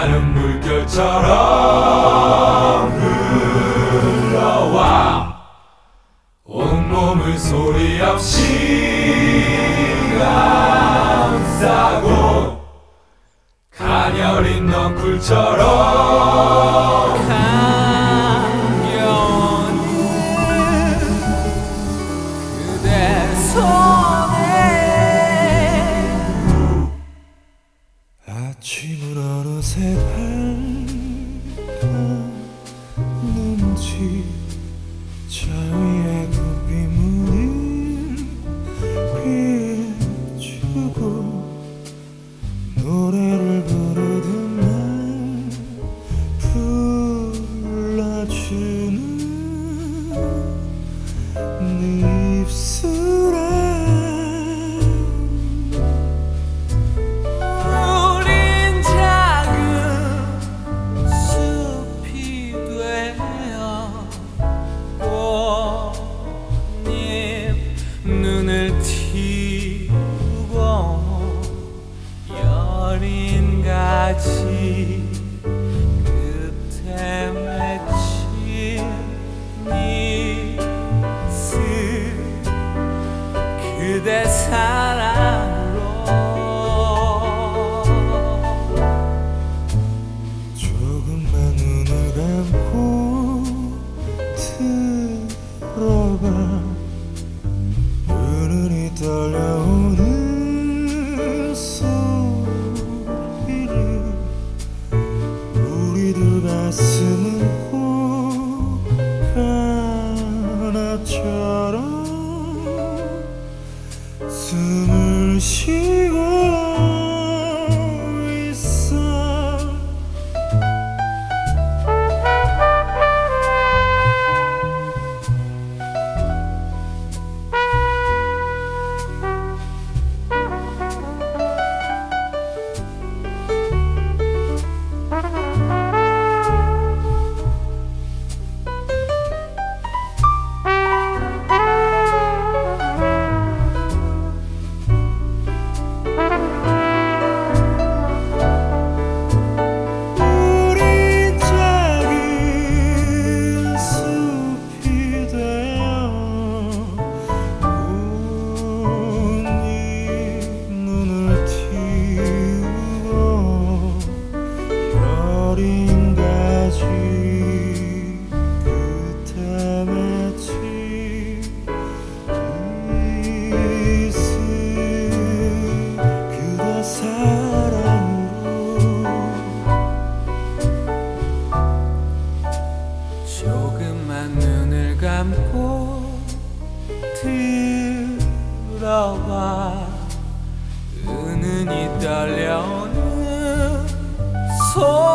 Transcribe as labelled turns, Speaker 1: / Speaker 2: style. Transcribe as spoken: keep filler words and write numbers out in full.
Speaker 1: 나는 물결처럼 흘러와 온몸을 소리 없이 감싸고 가녀린 넝쿨처럼
Speaker 2: 감겨오는 그대 손에
Speaker 3: 아침은 어느새 밝았는지 저 위에 굿비문을 비추고 노래를 부르듯 날 불러주는 네 입술에
Speaker 2: 우린 작은 숲이 되어 꽃잎 눈을 틔우고 여린 가지 끝에 맺힌 이슬 그대 사랑으로
Speaker 3: 조금만 눈을 감고 들어봐 은은히 떨려오는 소리를 우리들 가슴은 꼭 하나처럼 숨을 쉬고 있어 우린 작은 숲이 되어 꽃잎 눈을 틔우고 여린 가지 끝에 맺힌 이슬 그대 사랑으로
Speaker 2: 조금만 눈을 감고 들어봐 은은히 떨려오는 손